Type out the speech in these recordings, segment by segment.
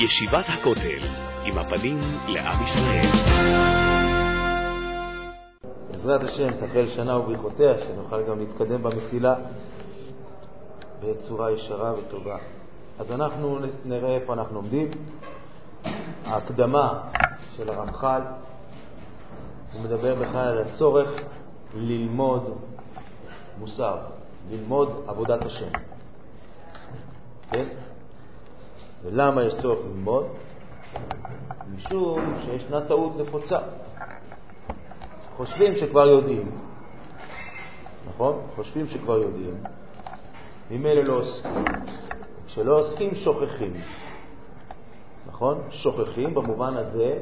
ישיבת הכותל, עם הפנים לעם ישראל. בעזרת השם, תחל שנה וברכותיה, שנוכל גם להתקדם במסילה בצורה ישרה וטובה. אז אנחנו נראה איפה אנחנו עומדים. ההקדמה של הרמח"ל, הוא מדבר בכלל על הצורך ללמוד מוסר, ללמוד עבודת השם. כן? ולמה יש צורך ללמוד? משום שישנה טעות נפוצה. חושבים שכבר יודעים, נכון? חושבים שכבר יודעים, ממילא לא עוסקים. כשלא עוסקים שוכחים, נכון? שוכחים במובן הזה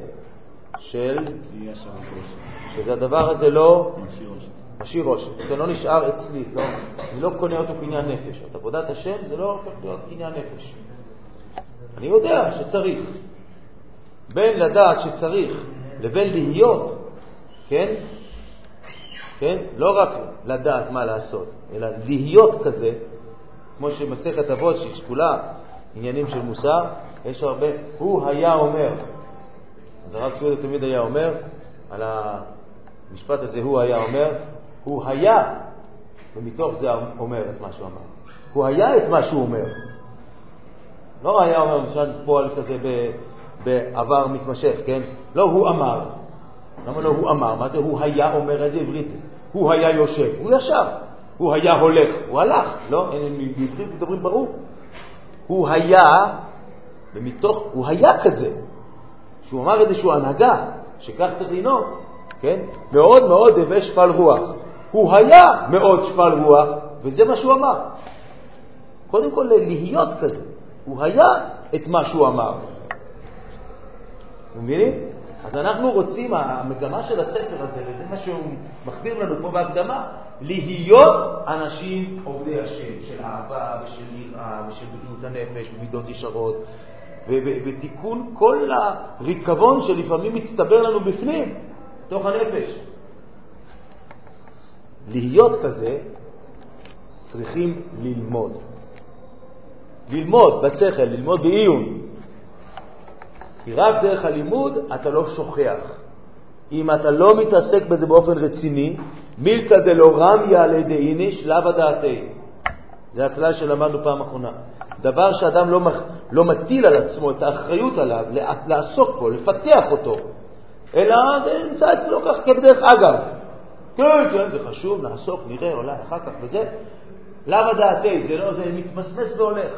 שזה הדבר הזה לא משאיר ראש. זה לא נשאר אצלי, לא, אני לא קונה אותו קניין נפש. את עבודת השם זה לא הופך להיות קניין נפש. אני יודע שצריך. בין לדעת שצריך לבין להיות, כן? כן? לא רק לדעת מה לעשות, אלא להיות כזה, כמו שמסכת אבות ששקולה עניינים של מוסר, יש הרבה, הוא היה אומר. אז הרב צבי יהודה תמיד היה אומר, על המשפט הזה הוא היה אומר, הוא היה, ומתוך זה אומר את מה שהוא אמר. הוא היה את מה שהוא אומר. לא היה אומר, למשל, פועל כזה בעבר מתמשך, כן? לא, הוא אמר. למה לא הוא אמר? מה זה הוא היה אומר? איזה עברית זה? הוא היה יושב, הוא ישב. הוא היה הולך, הוא הלך. לא, אין בעברית מדברים ברור. הוא היה, ומתוך, הוא היה כזה. שהוא אמר איזשהו הנהגה, שכך צריך לנהוג, כן? מאוד מאוד הווה שפל רוח. הוא היה מאוד שפל רוח, וזה מה שהוא אמר. קודם כל להיות כזה. הוא היה את מה שהוא אמר. מבינים? אז אנחנו רוצים, המגמה של הספר הזה, וזה מה שהוא מכתיר לנו פה בהקדמה, להיות אנשים עובדי השם, של אהבה ושל יראה ושל בריאות הנפש ומידות ישרות, ותיקון כל הריקבון שלפעמים מצטבר לנו בפנים, תוך הנפש. להיות כזה צריכים ללמוד. ללמוד בשכל, ללמוד בעיון. כי רק דרך הלימוד אתה לא שוכח. אם אתה לא מתעסק בזה באופן רציני, מילתא דלא רמיה על ידי איניש לאו דעתי. זה הכלל שלמדנו פעם אחרונה. דבר שאדם לא מטיל על עצמו את האחריות עליו, לעסוק בו, לפתח אותו, אלא זה נמצא אצלו כך כבדרך אגב. כן, כן, זה חשוב, נעסוק, נראה, אולי אחר כך וזה. לאו דעתי, זה לא, זה מתמסמס והולך.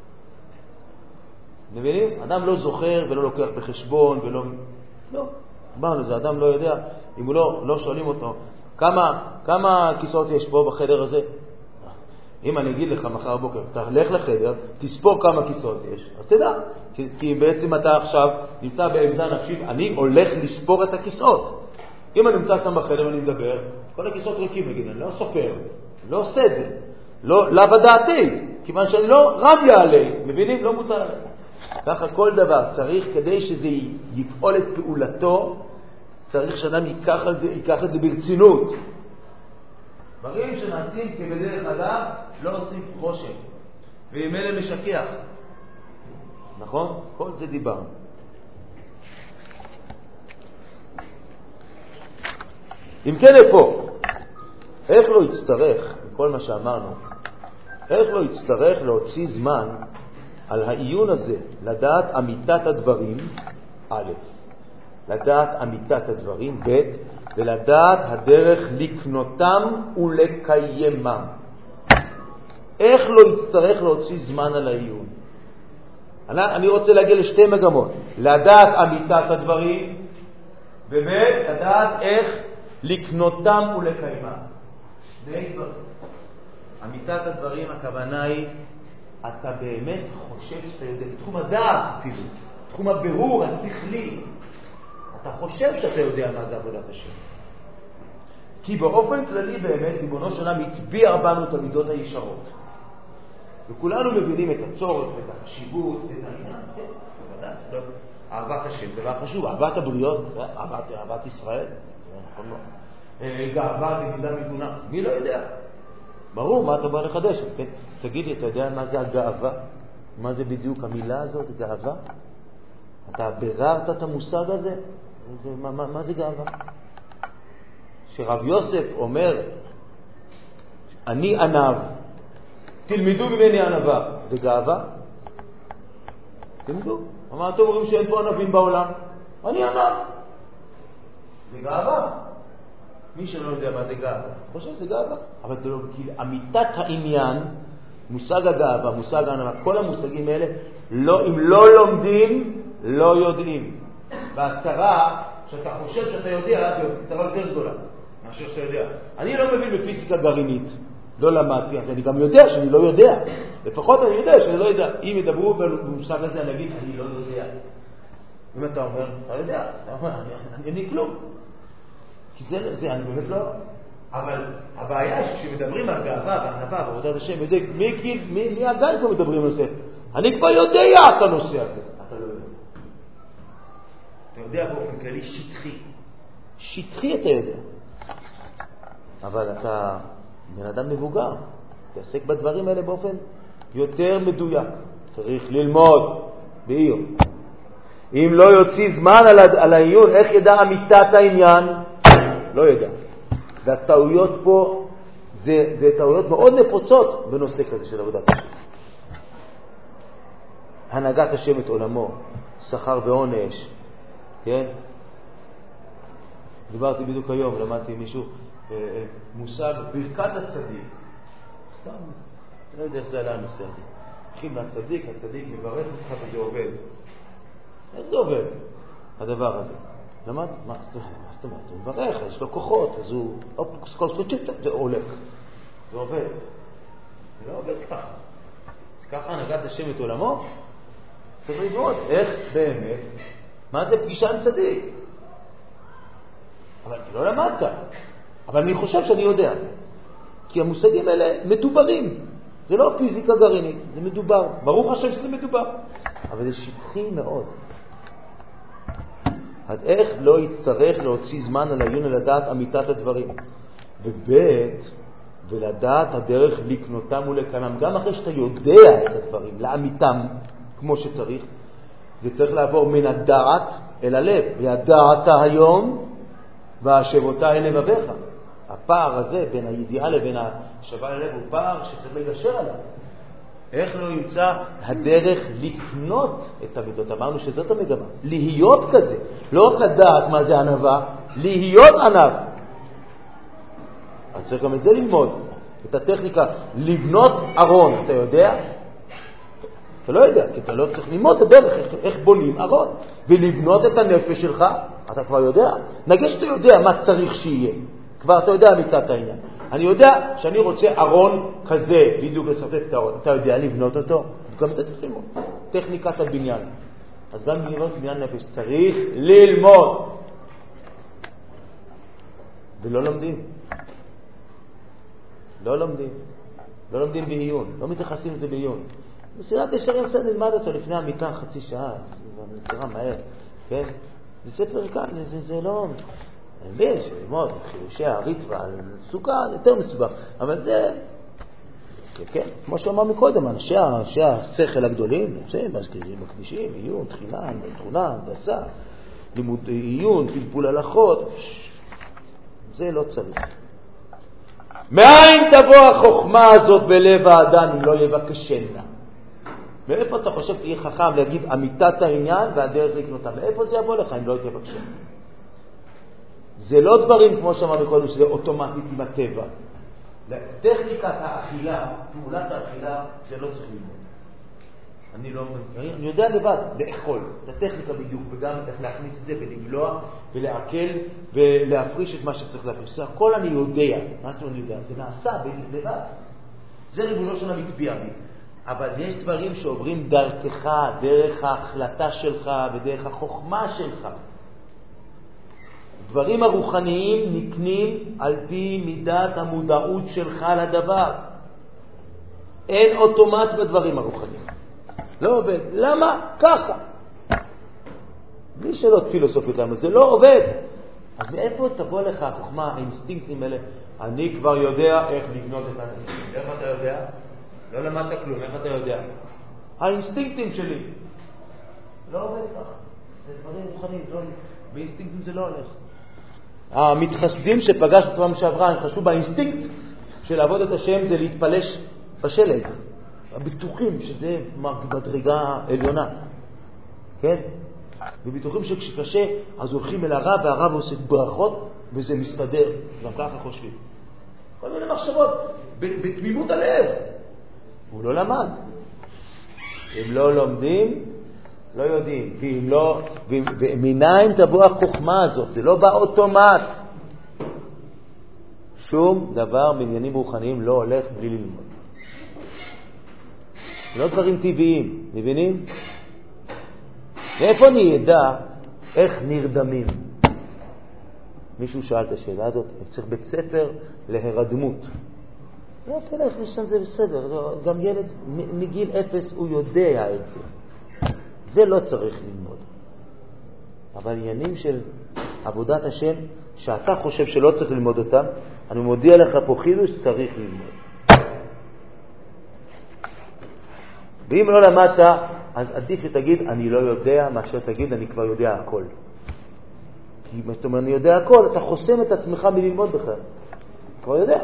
מבינים? אדם לא זוכר ולא לוקח בחשבון ולא... לא, אמרנו, זה אדם לא יודע, אם הוא לא שואלים אותו, כמה כיסאות יש פה בחדר הזה? אם אני אגיד לך מחר בוקר, תלך לחדר, תספור כמה כיסאות יש, אז תדע, כי בעצם אתה עכשיו נמצא בעמדה נפשית, אני הולך לספור את הכיסאות. אם אני נמצא שם בחדר ואני מדבר, כל הכיסאות ריקים, נגיד, אני לא סופר, לא עושה את זה, לאו דעתי, כיוון שאני לא רמיה עלי, מבינים? לא מותר עלי. ככה כל דבר צריך, כדי שזה יפעול את פעולתו, צריך שאדם ייקח את זה ברצינות. דברים שנעשים כבדרך אגב לא עושים רושם, ועם אלה משכח. נכון? כל זה דיברנו. אם כן איפה? איך לא יצטרך, בכל מה שאמרנו, איך לא יצטרך להוציא זמן על העיון הזה, לדעת אמיתת הדברים, א', לדעת אמיתת הדברים, ב', ולדעת הדרך לקנותם ולקיימם. איך לא יצטרך להוציא זמן על העיון? אני רוצה להגיע לשתי מגמות, לדעת אמיתת הדברים, וב', לדעת איך לקנותם ולקיימם. שני דברים. אמיתת הדברים, הכוונה היא, אתה באמת חושב שאתה יודע, בתחום הדעת אפילו, בתחום הבירור השכלי, אתה חושב שאתה יודע מה זה עבודת השם. כי באופן כללי באמת, ריבונו של עולם הטביע בנו את המידות הישרות. וכולנו מבינים את הצורך ואת החשיבות ואת העניין, כן, בוודאי, זה לא אהבת השם, דבר חשוב, אהבת הבריות, אהבת ישראל, זה נכון לא. גאווה ומידה מגונה, מי לא יודע? ברור, מה אתה בא לחדש? כן? תגיד לי, אתה יודע מה זה הגאווה? מה זה בדיוק המילה הזאת, גאווה? אתה בררת את המושג הזה? מה זה גאווה? שרב יוסף אומר, אני ענב, תלמדו ממני ענבה. זה גאווה? תלמדו. מה אתם אומרים שאין פה ענבים בעולם? אני ענב. זה גאווה. מי שלא יודע מה זה גאווה, חושב שזה גאווה. אבל זה לא, כי אמיתת העניין, מושג הגאווה, מושג הענבה, כל המושגים האלה, אם לא לומדים, לא יודעים. והצרה, שאתה חושב שאתה יודע, זו צרה יותר גדולה מאשר שאתה יודע. אני לא מבין בפיזיקה גרעינית, לא למדתי, אז אני גם יודע שאני לא יודע. לפחות אני יודע שאני לא יודע. אם ידברו במושג הזה, אני אגיד, אני לא יודע. אם אתה אומר, אתה יודע, אתה אומר, אני כלום. כי זה, אני באמת לא. אבל הבעיה שכשמדברים על גאווה וענבה ועבודת השם, וזה, מי הגל פה מדברים על זה? אני כבר יודע את הנושא הזה. אתה לא יודע. אתה יודע באופן כללי שטחי. שטחי אתה יודע. אבל אתה בן אדם מבוגר. תעסק בדברים האלה באופן יותר מדויק. צריך ללמוד בעיר. אם לא יוציא זמן על העיון, איך ידע אמיתת העניין? לא ידע. והטעויות פה, זה טעויות מאוד נפוצות בנושא כזה של עבודת השם. הנהגת השם את עולמו, שכר ועונש, כן? דיברתי בדיוק היום, למדתי מישהו מושג ברכת הצדיק. סתם, אני לא יודע איך זה עלה הנושא הזה. הולכים לצדיק, הצדיק מברך אותך וזה עובד. איך זה עובד, הדבר הזה? למד? מה זאת אומרת? הוא מברך, יש לו כוחות, אז הוא זה הולך. זה עובד. זה לא עובד ככה. אז ככה הנהגת השם את עולמו? צריך ללמוד איך באמת, מה זה פגישה עם צדיק? אבל אתה לא למדת. אבל אני חושב שאני יודע. כי המושגים האלה מדוברים. זה לא פיזיקה גרעינית, זה מדובר. ברוך השם שזה מדובר. אבל זה שטחי מאוד. אז איך לא יצטרך להוציא זמן על העיון לדעת אמיתת הדברים? ובית, ולדעת הדרך לקנותם ולקיימם. גם אחרי שאתה יודע את הדברים, לאמיתם, כמו שצריך, זה צריך לעבור מן הדעת אל הלב. וידעת היום, והשבותה אל לבביך. הפער הזה בין הידיעה לבין השבה ללב הוא פער שצריך לגשר עליו. איך לא ימצא הדרך לקנות את המידות? אמרנו שזאת המגמה. להיות כזה. לא רק לדעת מה זה ענבה, להיות ענב. אז צריך גם את זה ללמוד. את הטכניקה לבנות ארון. אתה יודע? אתה לא יודע, כי אתה לא צריך ללמוד את הדרך איך בונים ארון. ולבנות את הנפש שלך, אתה כבר יודע. נגיד שאתה יודע מה צריך שיהיה. כבר אתה יודע אמיתת העניין. אני יודע שאני רוצה ארון כזה, בדיוק לסרטט את הארון. אתה יודע לבנות אותו? גם זה צריך ללמוד. טכניקת הבניין. אז גם לבנות בניין נפש צריך ללמוד. ולא לומדים. לא לומדים. לא לומדים בעיון. לא מתייחסים לזה בעיון. מסילת ישרים קצת נלמד אותו לפני המיטה חצי שעה. זה נקרא מהר. כן? זה ספר קל, זה לא... אני מבין שללמוד חידושי הריטב"א על סוכה זה יותר מסובך, אבל זה, כן, כמו שאמר מקודם, אנשי השכל הגדולים, מזכירים בכבישים, עיון, תכונה, הנדסה, לימוד עיון, פלפול הלכות, זה לא צריך. מאין תבוא החוכמה הזאת בלב האדם אם לא יבקשנה? מאיפה אתה חושב תהיה חכם להגיד אמיתת העניין והדרך לקנותה? מאיפה זה יבוא לך אם לא תבקשנה? זה לא דברים כמו שאמרנו קודם שזה אוטומטית עם הטבע. טכניקת האכילה, פעולת האכילה, זה לא צריך ללמוד. אני יודע לבד לאכול, את הטכניקה בדיוק, וגם איך להכניס את זה ולבלוע ולעכל ולהפריש את מה שצריך להפריש. זה הכל אני יודע. מה שאתה יודע? זה נעשה לבד. זה ריבונו של המטביע בי. אבל יש דברים שעוברים דרכך, דרך ההחלטה שלך ודרך החוכמה שלך. דברים הרוחניים נקנים על פי מידת המודעות שלך לדבר. אין אוטומט בדברים הרוחניים. לא עובד. למה? ככה. בלי שאלות פילוסופיות למה. זה לא עובד. אז מאיפה תבוא לך החוכמה, האינסטינקטים האלה? אני כבר יודע איך לבנות את הנפש. איך אתה יודע? לא למדת כלום. איך אתה יודע? האינסטינקטים שלי. לא עובד ככה. זה דברים רוחניים, באינסטינקטים זה לא הולך. המתחסדים שפגשנו פעם שעברה, הם חשוב באינסטינקט של לעבוד את השם זה להתפלש בשלג. הביטוחים שזה מדרגה עליונה. כן? וביטוחים שכשקשה אז הולכים אל הרב והרב עושה ברכות וזה מסתדר. גם ככה חושבים. כל מיני מחשבות בתמימות הלב. הוא לא למד. אם לא לומדים, לא יודעים. ואם לא, ומנין תבוא החוכמה הזאת? זה לא בא אוטומט. שום דבר בעניינים רוחניים לא הולך בלי ללמוד. זה לא דברים טבעיים, מבינים? מאיפה אני אדע איך נרדמים? מישהו שאל את השאלה הזאת, צריך בית ספר להרדמות. לא, תלך לשם, זה בסדר. גם ילד מגיל 0 הוא יודע את זה. זה לא צריך ללמוד. אבל עניינים של עבודת השם, שאתה חושב שלא צריך ללמוד אותם, אני מודיע לך פה חידוש, צריך ללמוד. ואם לא למדת, אז עדיף שתגיד, אני לא יודע, מאשר תגיד, אני כבר יודע הכל. כי מה שאתה אומר, אני יודע הכל, אתה חוסם את עצמך מללמוד בכלל. כבר יודע.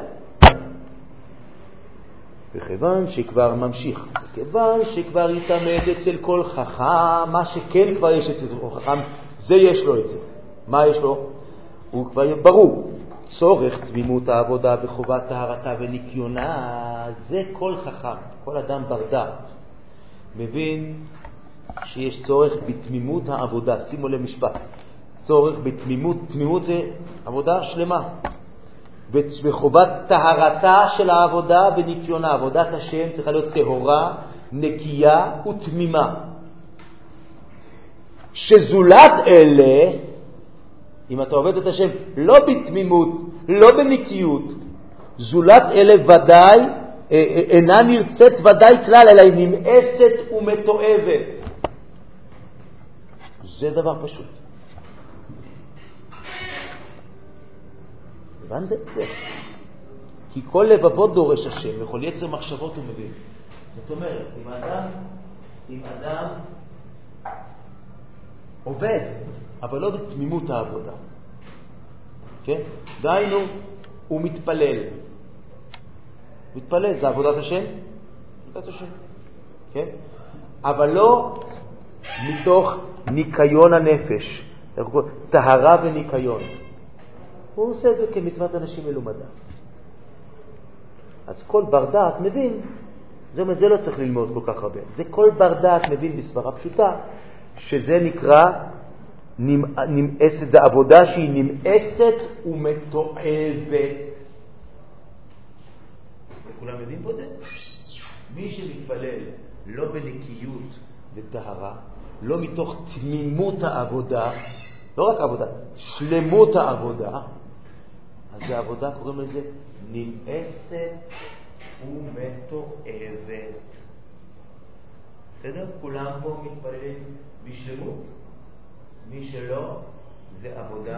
וכיוון שכבר ממשיך, וכיוון שכבר יתעמד אצל כל חכם, מה שכן כבר יש אצל כל חכם, זה יש לו את זה. מה יש לו? הוא כבר ברור. צורך תמימות העבודה וחובת טהרתה וניקיונה, זה כל חכם, כל אדם בר דעת. מבין שיש צורך בתמימות העבודה. שימו למשפט. צורך בתמימות, תמימות זה עבודה שלמה. בחובת טהרתה של העבודה וניקיונה. עבודת השם צריכה להיות טהורה, נקייה ותמימה. שזולת אלה, אם אתה עובד את השם לא בתמימות, לא בנקיות, זולת אלה ודאי אינה נרצית ודאי כלל, אלא היא נמאסת ומתועבת. זה דבר פשוט. הבנתם? זה. כי כל לבבות דורש השם, וכל יצר מחשבות הוא מבין. זאת אומרת, אם אדם עובד, אבל לא בתמימות העבודה. כן? דיינו, הוא מתפלל. מתפלל, זה עבודת השם? עבודת השם. כן? אבל לא מתוך ניקיון הנפש. טהרה וניקיון. הוא עושה את זה כמצוות אנשים מלומדה. אז כל בר דעת מבין, זאת אומרת, זה לא צריך ללמוד כל כך הרבה. זה כל בר דעת מבין בסברה פשוטה, שזה נקרא נמאסת, זה עבודה שהיא נמאסת ומתועבת. וכולם יודעים פה זה? מי שמתפלל לא בנקיות וטהרה, לא מתוך תמימות העבודה, לא רק עבודה, שלמות העבודה, אז זה עבודה, קוראים לזה נמאסת ומתועבת. בסדר? כולם פה מתפללים בשלמות. מי שלא, זה עבודה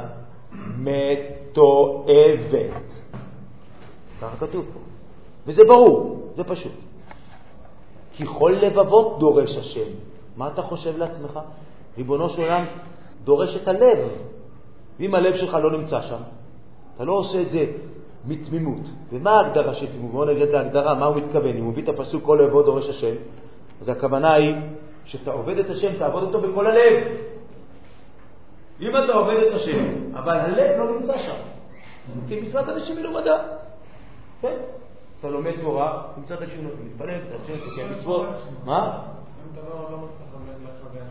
מתועבת. ככה כתוב פה. וזה ברור, זה פשוט. כי כל לבבות דורש השם. מה אתה חושב לעצמך? ריבונו של עולם דורש את הלב. ואם הלב שלך לא נמצא שם, אתה לא עושה את זה מתמימות. ומה ההגדרה של תמימות? בואו נגיד את ההגדרה, מה הוא מתכוון? אם הוא מביא את הפסוק כל לבבות דורש השם, אז הכוונה היא שאתה עובד את השם, תעבוד אותו בכל הלב. אם אתה עובד את השם, אבל הלב לא נמצא שם. כי מצוות אנשים מלומדה. כן? אתה לומד תורה, מצוות אנשים מתפלל, מצוות אנשים תוקע מצוות. מה? אם אתה לא מצליח לכוון.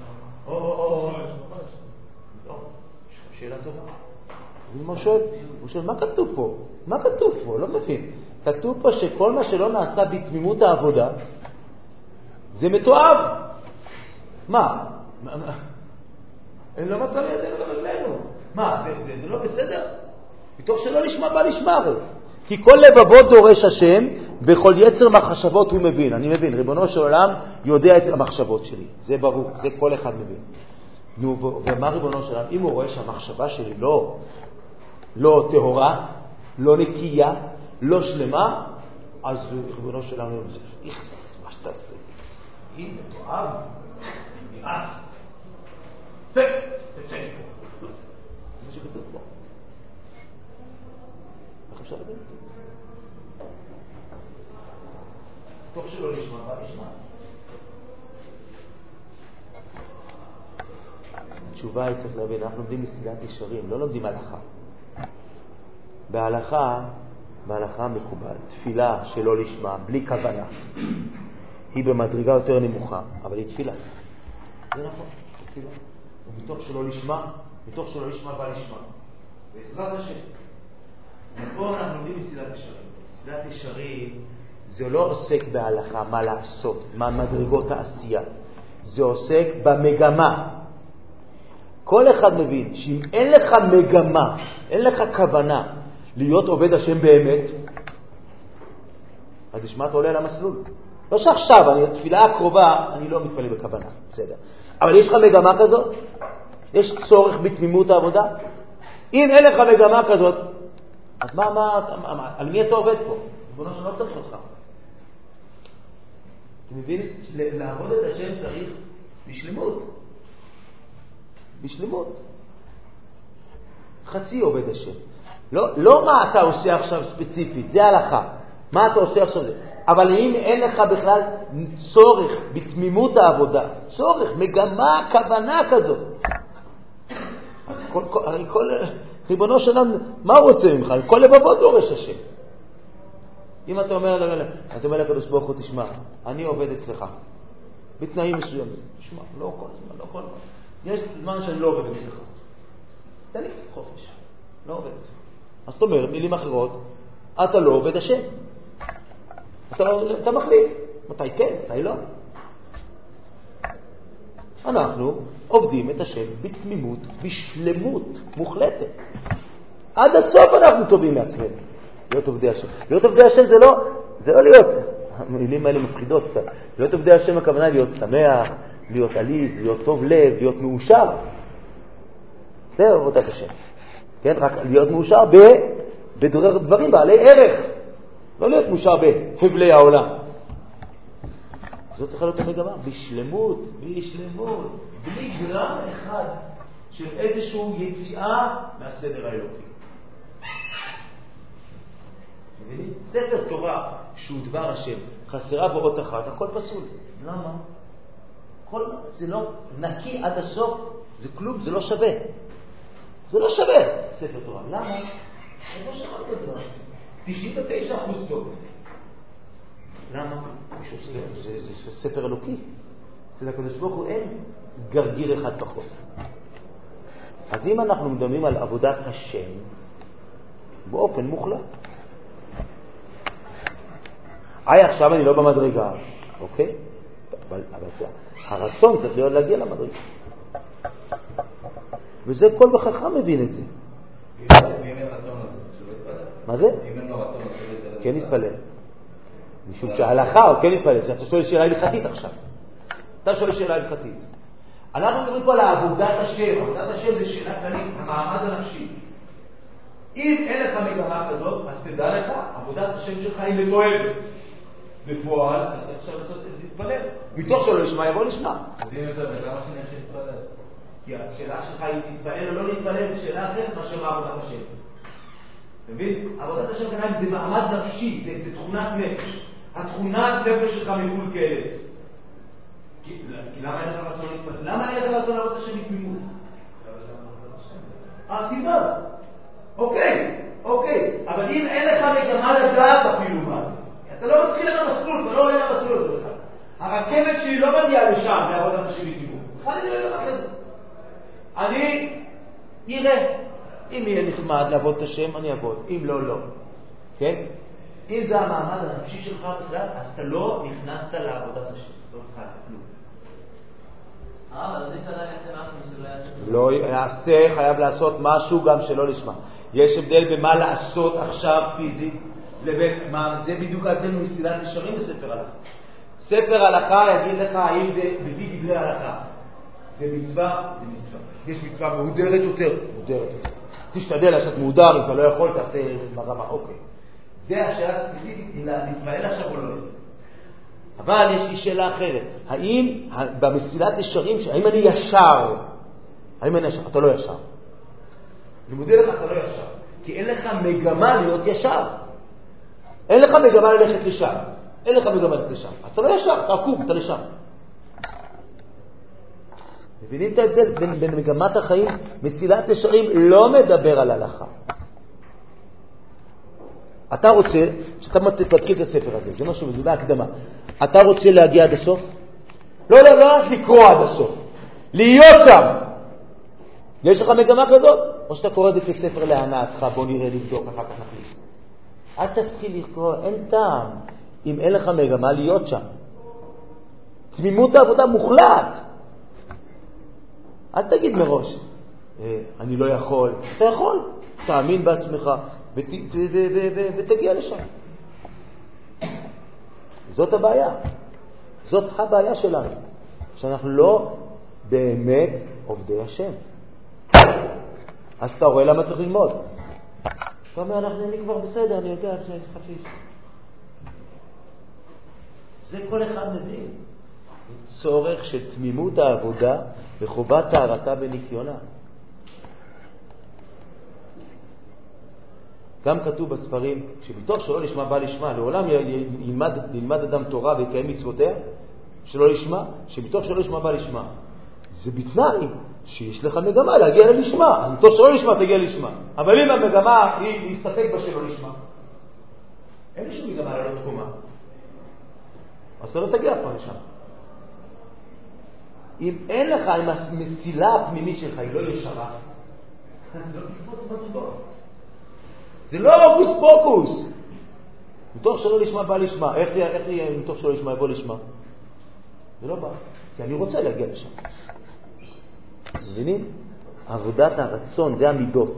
לא, שאלה טובה. הוא שואל, מה כתוב פה? מה כתוב פה? לא מבין. כתוב פה שכל מה שלא נעשה בתמימות העבודה, זה מתועב. מה? לא מצא לידינו ורגלינו. מה, זה לא בסדר? מתוך שלא נשמע בא נשמע הרי. כי כל לבבות דורש השם, בכל יצר מחשבות הוא מבין. אני מבין, ריבונו של עולם יודע את המחשבות שלי. זה ברור, זה כל אחד מבין. נו, ומה ריבונו של עולם? אם הוא רואה שהמחשבה שלי לא טהורה, לא נקייה, לא שלמה, אז ריבונו של עולם אומר, מה שאתה עושה? היא מתועב, נמאס. תצא מפה. זה שכתוב פה. איך אפשר לדעת את זה? תוך שלא נשמע, מה נשמע? התשובה היא צריך להבין, אנחנו לומדים מסילת ישרים, לא לומדים הלכה. בהלכה מקובל, תפילה שלא לשמה, בלי כוונה, היא במדרגה יותר נמוכה, אבל היא תפילה. זה נכון, תפילה. ומתוך שלא לשמה בא לשמה. בעזרת השם. ופה אנחנו לומדים מסילת ישרים. מסילת ישרים זה לא עוסק בהלכה, מה לעשות, מה מדרגות העשייה. זה עוסק במגמה. כל אחד מבין שאם אין לך מגמה, אין לך כוונה להיות עובד השם באמת, אז נשמע אתה עולה על המסלול. לא שעכשיו, התפילה הקרובה, אני לא מתפלל בכוונה, בסדר. אבל יש לך מגמה כזאת? יש צורך בתמימות העבודה? אם אין לך מגמה כזאת, אז על מי אתה עובד פה? בואו שלא צריך אותך. אתה מבין? לעבוד את השם צריך בשלמות. חצי עובד השם. לא מה אתה עושה עכשיו ספציפית, זה הלכה. מה אתה עושה עכשיו זה. אבל אם אין לך בכלל צורך בתמימות העבודה, צורך, מגמה, כוונה כזאת, אז כל ריבונו שלם, מה הוא רוצה ממך? כל לבבות דורש השם. אם אתה אומר לקדוש ברוך הוא, תשמע, אני עובד אצלך, בתנאים מסוימים. תשמע, לא כל הזמן. יש זמן שאני לא עובד אצלך. תן לי קצת חופש. לא עובד אצלך. אז זאת אומרת, מילים אחרות, אתה לא עובד השם. אתה מחליט. מתי כן, מתי לא. אנחנו עובדים את השם בתמימות, בשלמות מוחלטת. עד הסוף אנחנו טובים מעצמנו. להיות עובדי השם. להיות עובדי השם זה לא להיות, המילים האלה מפחידות קצת. להיות עובדי השם הכוונה להיות שמח, להיות עליז, להיות טוב לב, להיות מאושר. זה עבודת השם. כן? רק להיות מאושר בדברים בעלי ערך. לא להיות מאושר בחבלי העולם. זאת צריכה להיות המגמה. בשלמות. בלי גרם אחד של איזשהו יציאה מהסדר האלוקי. מבינים? ספר תורה שהוא דבר השם, חסרה בו אות אחת, הכל פסול. למה? זה לא נקי עד הסוף, זה כלום, זה לא שווה. זה לא שווה, ספר תורה. למה? זה לא שווה בדבר. 99% טוב. למה? זה ספר אלוקי. אצל הקדוש ברוך הוא אין גרגיר אחד פחות. אז אם אנחנו מדברים על עבודת השם, באופן מוחלט. עכשיו אני לא במדרגה, אוקיי? אבל הרצון צריך להיות להגיע למדרגה. וזה כל בחכם מבין את זה. אם אין רצון הזה, שלא יתפלל. מה זה? אם אין לו רצון, שלא יתפלל. כן יתפלל. משום שההלכה הוא כן יתפלל. אתה שואל שאלה הלכתית עכשיו. אנחנו מדברים פה על עבודת השם. עבודת השם זה שאלה כללית, המעמד הנפשי. אם אין לך מגמה כזאת, אז תדע לך, עבודת השם שלך היא מתועבת. בפועל, אתה צריך עכשיו להתפלל. מתוך שלא לשמה יבוא לשמה. אז אם יותר, למה שנהיה שיתפלל? כי השאלה שלך היא להתפלל או לא להתפלל, זה שאלה אחרת מאשר עבודת השם. מבין? עבודת השם כאן זה מעמד נפשי, זה תכונת נפש. התכונת נפש שלך מקולקלת. למה אין לך רצון להתפלל? למה אין לך רצון לעבוד השם מתמימות? סיבה. אוקיי. אבל אם אין לך מגמה לדעת אפילו מה זה, אתה לא מתחיל עם המסלול, אתה לא עולה למסלול הזה בכלל. הרכבת שלי לא מגיעה לשם לעבוד אנשים מתמימות. בכלל אני לא יודע מה כזה. אני אראה. אם יהיה נחמד לעבוד את השם, אני אעבוד. אם לא, לא. כן? אם זה המעמד הנפשי שלך בכלל, אז אתה לא נכנסת לעבודת השם. לא תחל, כלום. אבל זה שעדיין יעשה משהו שלא יעשה. לא יעשה, חייב לעשות משהו גם שלא לשמה. יש הבדל במה לעשות עכשיו פיזית, לבין מה, זה בדיוק ההבדל מסילת ישרים בספר הלכה. ספר הלכה יגיד לך האם זה מביא דברי הלכה. זה מצווה, זה מצווה. יש מצווה מהודרת יותר. תשתדל לעשות מהודר, אם אתה לא יכול, תעשה ברמה, אוקיי. זה השאלה הספציפית, אם להתפעל עכשיו או לא. אבל יש לי שאלה אחרת. האם במסילת ישרים, האם אני ישר, האם אני ישר? אתה לא ישר. אני מודיע לך, אתה לא ישר. כי אין לך מגמה להיות ישר. אין לך מגמה ללכת לשם. אין לך מגמה ללכת לשם. אז אתה לא ישר, אתה עקום, אתה לשם. מבינים את ההבדל בין מגמת החיים? מסילת ישרים לא מדבר על הלכה. אתה רוצה, שאתה תתחיל את הספר הזה, זה משהו, זה בהקדמה. אתה רוצה להגיע עד הסוף? לא רק לקרוא עד הסוף. להיות שם. יש לך מגמה כזאת? או שאתה קורא את זה כספר להנאתך, בוא נראה לבדוק, אחר כך נחליט. אל תתחיל לקרוא, אין טעם. אם אין לך מגמה להיות שם. תמימות העבודה מוחלט. אל תגיד מראש, אני לא יכול. אתה יכול, תאמין בעצמך ותגיע לשם. זאת הבעיה. זאת הבעיה שלנו. שאנחנו לא באמת עובדי השם. אז אתה רואה למה צריך ללמוד. אתה אומר, אני כבר בסדר, אני יודע, זה חפיף. זה כל אחד מבין. צורך של תמימות העבודה וחובת טהרתה בניקיונה. גם כתוב בספרים שמתוך שלא לשמה בא לשמה, לעולם ילמד אדם תורה ויקיים מצוותיה, שלא לשמה, שמתוך שלא לשמה בא לשמה. זה בתנאי שיש לך מגמה להגיע ללשמה, אז מתוך שלא לשמה תגיע לשמה. אבל אם המגמה היא להסתפק בשלא לשמה, אין שום מגמה לעלות קומה, אז אתה לא תגיע פה לשם. אם אין לך, אם המסילה הפנימית שלך היא לא ישרה, אז זה לא תקפוץ מדרגות. זה לא הוקוס פוקוס. מתוך שלא לשמה בא לשמה. איך יהיה מתוך שלא לשמה יבוא לשמה? זה לא בא. כי אני רוצה להגיע לשם. מבינים? עבודת הרצון, זה המידות.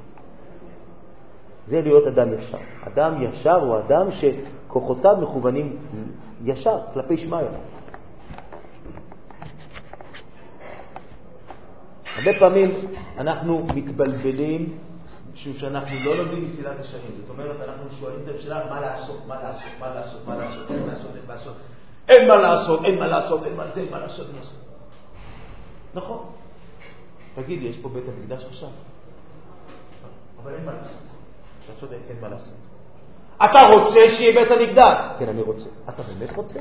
זה להיות אדם ישר. אדם ישר הוא אדם שכוחותיו מכוונים ישר, כלפי שמיים. הרבה פעמים אנחנו מתבלבלים משום שאנחנו לא לומדים מסילת ישרים. זאת אומרת, אנחנו שואלים את השאלה מה לעשות, מה לעשות, מה לעשות, מה לעשות, אין מה לעשות, אין מה לעשות, אין מה לעשות, אין מה לעשות, אין מה לעשות, אין מה לעשות, אין מה לעשות. נכון. תגיד לי, יש פה בית המקדש עכשיו? אבל אין מה לעשות. אתה צודק, אין מה לעשות. אתה רוצה שיהיה בית המקדש? כן, אני רוצה. אתה באמת רוצה?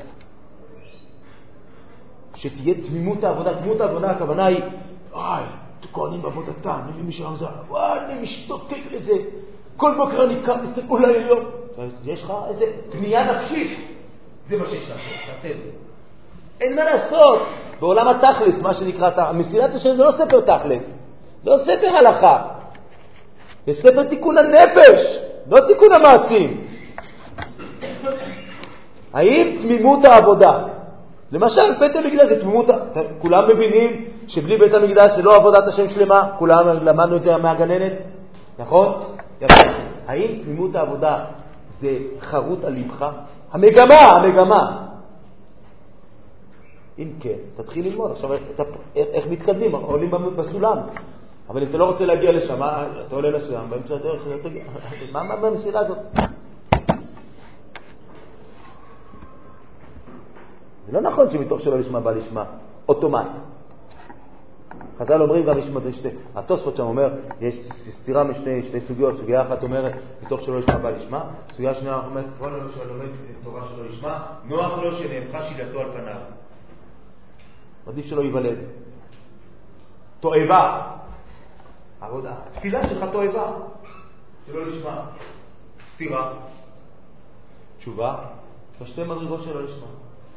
שתהיה תמימות העבודה. תמימות העבודה, הכוונה היא, כהנים בעבודתם, מביא משם זה, אני משתוקק לזה. כל בוקר אני קם, מסתכל לעליון. יש לך איזה פנייה נפשית. זה מה שיש לעשות, תעשה את זה. אין מה לעשות. בעולם התכלס, מה שנקרא, מסילת השם זה לא ספר תכלס. לא ספר הלכה. זה ספר תיקון הנפש, לא תיקון המעשים. האם תמימות העבודה? למשל, בית המקדש זה תמימות, כולם מבינים שבלי בית המקדש זה לא עבודת השם שלמה, כולם למדנו את זה מהגננת, נכון? האם תמימות העבודה זה חרוט על לבך? המגמה. אם כן, תתחיל ללמוד. עכשיו, איך מתקדמים? עולים בסולם. אבל אם אתה לא רוצה להגיע לשם, אתה עולה לסולם, באמצע הדרך, לא תגיע. מה המסילה הזאת? זה לא נכון שמתוך שלא לשמה בא לשמה, אוטומט. חז"ל אומרים גם שתי. התוספות שם אומר, יש סתירה משני סוגיות. סוגיה אחת אומרת, מתוך שלא לשמה בא לשמה. סוגיה שנייה אומרת, כל אדם שלומד תורה שלא לשמה, נוח לו שנהפכה שילתו על פניו. עדיף שלא ייוולד. תועבה. עבודה. תפילה שלך תועבה. שלא לשמה. סתירה. תשובה. בשתי מדרגות שלא לשמה.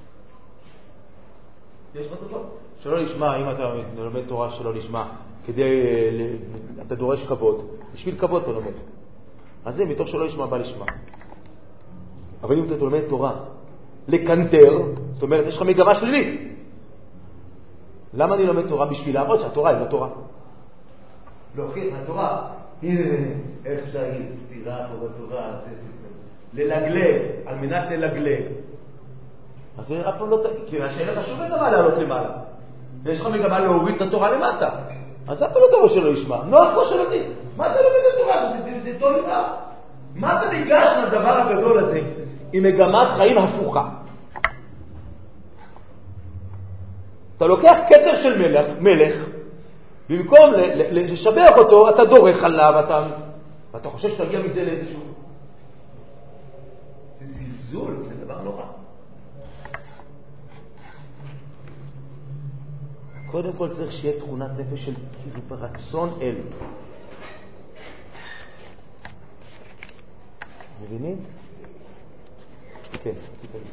יש מדרגות. שלא לשמה, אם אתה לומד תורה שלא לשמה, אתה דורש כבוד. בשביל כבוד אתה לומד. אז זה מתוך שלא לשמה בא לשמה. אבל אם אתה לומד תורה לקנטר, זאת אומרת, יש לך מגמה שלילית. למה אני לומד תורה? בשביל להראות שהתורה היא לא תורה. להוכיח מהתורה, איך אפשר להגיד, סתירה פה בתורה, ללגלג, על מנת ללגלג. אז זה אף פעם לא תגיד, כי השאלה לך שום מגמה לעלות למעלה. ויש לך מגמה להוריד את התורה למטה. אז אף פעם לא תבוא שלא ישמע. נוח לא שלותי. מה אתה לומד את התורה? זה טוב לבא. מה אתה ניגש לדבר הגדול הזה עם מגמת חיים הפוכה? אתה לוקח כתר של מלך, במקום לשבח אותו, אתה דורך עליו, ואתה חושב שתגיע מזה לאיזשהו... זה זלזול, זה דבר נורא. קודם כל צריך שיהיה תכונת נפש של כאילו ברצון אל. מבינים? כן, ציפה לי.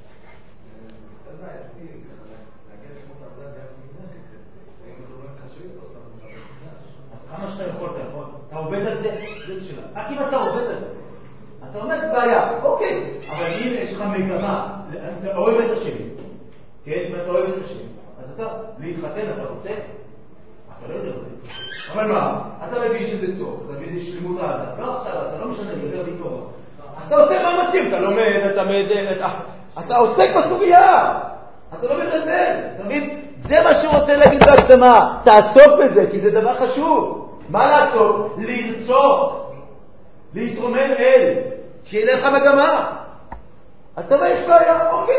כמה שאתה יכול, אתה עובד על זה, זה שלה. רק אם אתה עובד על זה, אתה עומד בעיה, אוקיי, אבל אם יש לך מגמה, אתה אוהב את השם, כן, אם אתה אוהב את השם, אז אתה להתחתן, אתה רוצה? אתה לא יודע את זה. אבל מה, אתה מבין שזה טוב, אתה מבין שזה שלמות האדם, לא עכשיו, אתה לא משנה, יותר בתורה. אז אתה עושה מאמצים, אתה לומד, אתה עוסק בסוגיה, אתה לא מזלזל, אתה מבין? זה מה שהוא רוצה להגיד בהקדמה, תעסוק בזה, כי זה דבר חשוב. מה לעשות? לרצות, להתרומם אל, שיהיה לך מגמה. אז אתה יש בעיה, אוקיי,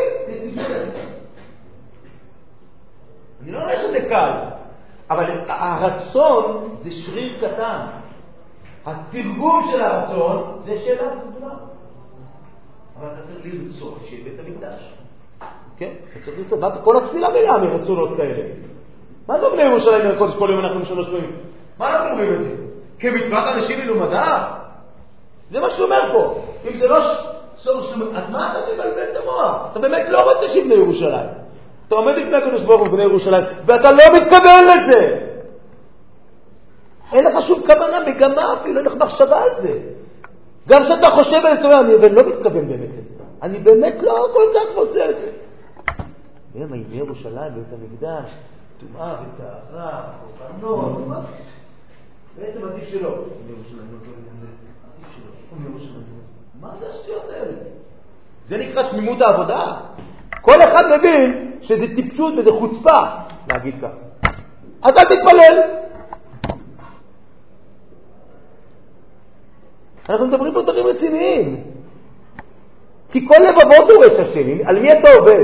אני לא אומר שזה קל, אבל הרצון זה שריר קטן. התרגום של הרצון זה שאלה גדולה. אבל אתה צריך לרצות שיהיה בית המקדש. כן? אתה צריך לרצות. כל התפילה מלאה מרצונות כאלה. מה זה בני ירושלים מהקודש כל יום אנחנו משלוש פעמים? מה אנחנו אומרים את זה? כמצוות אנשים מלומדה? זה מה שהוא אומר פה. אם זה לא שורש שלמות, אז מה אתה מבלבל את המוח? אתה באמת לא רוצה שבני ירושלים. אתה עומד לפני הקדוש ברוך הוא בני ירושלים, ואתה לא מתכוון לזה. אין לך שום כוונה, מגמה אפילו, אין לך מחשבה על זה. גם שאתה חושב על זה, אני לא מתכוון באמת לזה. אני באמת לא כל כך רוצה את זה. והם עם ירושלים בית המקדש, טומאה וטהרה, חורבנות, בעצם עדיף שלא. מה זה השטויות האלה? זה נקרא תמימות העבודה. כל אחד מבין שזה טיפשות וזה חוצפה להגיד כך. אז אל תתפלל. אנחנו מדברים פה דברים רציניים. כי כל לבבות הוא רש השם. על מי אתה עובד?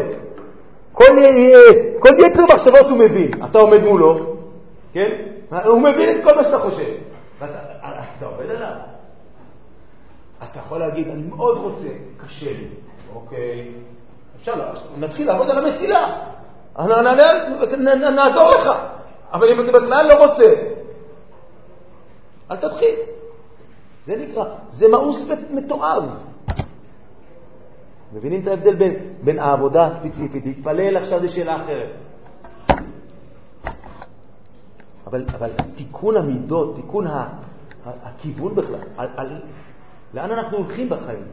כל יצר מחשבות הוא מבין. אתה עומד מולו, כן? הוא מבין את כל מה שאתה חושב. אתה עובד עליו. אתה יכול להגיד, אני מאוד רוצה, קשה לי. אוקיי. אפשר לה, נתחיל לעבוד על המסילה. נעזור לך. אבל אם אתה בכלל לא רוצה, אל תתחיל. זה נקרא, זה מאוס מתואב. מבינים את ההבדל בין העבודה הספציפית? להתפלל עכשיו זה שאלה אחרת. אבל תיקון המידות, תיקון הכיוון בכלל, לאן אנחנו הולכים בחיים?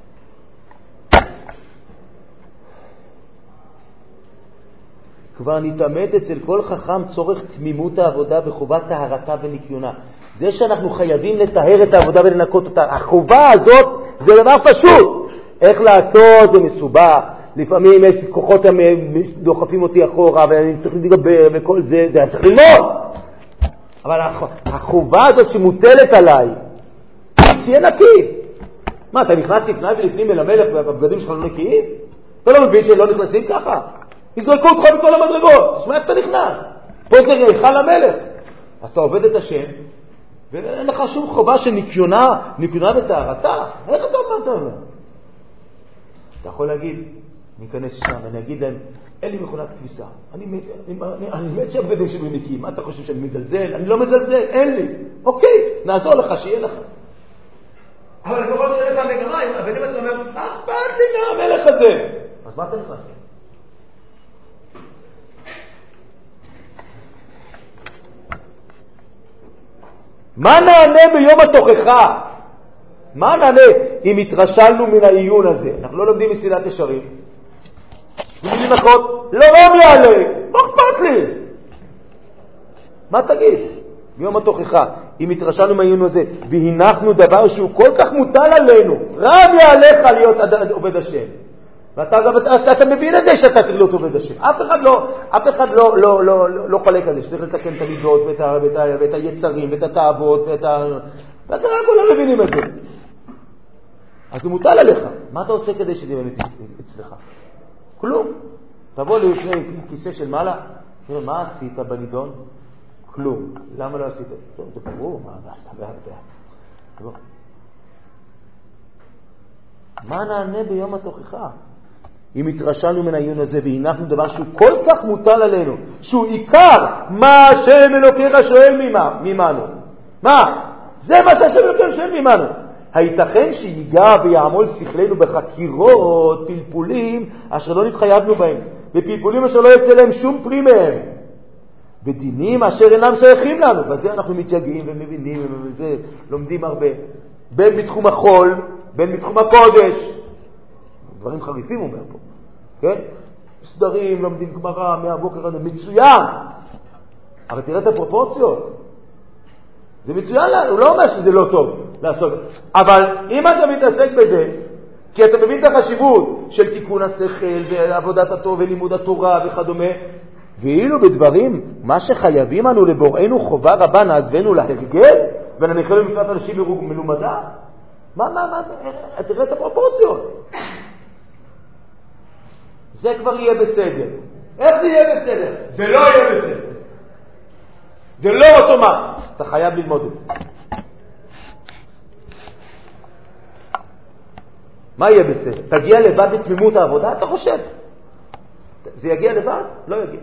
כבר נתעמת אצל כל חכם צורך תמימות העבודה בחובת טהרתה וניקיונה. זה שאנחנו חייבים לטהר את העבודה ולנקות אותה. החובה הזאת זה דבר פשוט. איך לעשות זה מסובך. לפעמים יש כוחות דוחפים אותי אחורה ואני צריך להתגבר וכל זה, זה צריך ללמוד. אבל החובה הזאת שמוטלת עליי, שיהיה נקי. מה, אתה נכנס לפני ולפנים אל המלך והבגדים שלך לא נקיים? אתה לא מבין שלא נכנסים ככה? יזרקו אותך בכל המדרגות. תשמע איך אתה נכנס. פה זה היכל המלך. אז אתה עובד את השם, ואין לך שום חובה של ניקיונה וטהרתה. איך אתה אומר? אתה יכול להגיד, אני אכנס שם, אני אגיד להם, אין לי מכונת כביסה. אני מת שהבגדים שלי נקיים. מה אתה חושב שאני מזלזל? אני לא מזלזל, אין לי. אוקיי, נעזור לך, שיהיה לך. אבל ככל שאין לך מגמה, אבל אם אתה אומר, אכפת לי מהמלך הזה. אז מה אתה נכנס? מה נענה ביום התוכחה? מה נענה אם התרשלנו מן העיון הזה? אנחנו לא לומדים מסילת ישרים. במילים אחרות, לא רם יעלה, לא אכפת לי. מה תגיד? ביום התוכחה, אם התרשלנו מהעיון הזה, והנחנו דבר שהוא כל כך מוטל עלינו, רם יעליך להיות עובד השם. ואתה מבין את זה שאתה צריך להיות עובד השם. אף אחד לא חלק על זה, שצריך לתקן את המידות ואת היצרים ואת התאוות ואתה כולם מבינים את זה. אז זה מוטל עליך. מה אתה עושה כדי שזה באמת אצלך? כלום. תבוא לפני כיסא של מעלה, תראה מה עשית בנידון? כלום. למה לא עשית? זה ברור, מה נענה ביום התוכחה? אם התרשלנו מן העיון הזה והנחנו דבר שהוא כל כך מוטל עלינו, שהוא עיקר מה השם אלוקיך שואל ממנו. מה? זה מה שהשם אלוקיך שואל ממנו. הייתכן שיגע ויעמול שכלנו בחקירות, פלפולים אשר לא נתחייבנו בהם, בפלפולים אשר לא יצא להם שום פרי מהם, בדינים אשר אינם שייכים לנו. בזה אנחנו מתייגעים ומבינים ולומדים הרבה, בין בתחום החול, בין בתחום הקודש. דברים חריפים אומר פה, כן? סדרים, לומדים גמרא מהבוקר עד מצוין, אבל תראה את הפרופורציות. זה מצוין, הוא לא אומר שזה לא טוב לעשות, אבל אם אתה מתעסק בזה, כי אתה מבין את החשיבות של תיקון השכל ועבודת הטוב ולימוד התורה וכדומה, ואילו בדברים, מה שחייבים לנו לבוראנו חובה רבה נעזבנו להרגל, וננחל במצוות אנשים מלומדה. תראה את הפרופורציות. זה כבר יהיה בסדר. איך זה יהיה בסדר? זה לא יהיה בסדר. זה לא אוטומט. אתה חייב ללמוד את זה. מה יהיה בסדר? תגיע לבד לתמימות העבודה? אתה חושב? זה יגיע לבד? לא יגיע.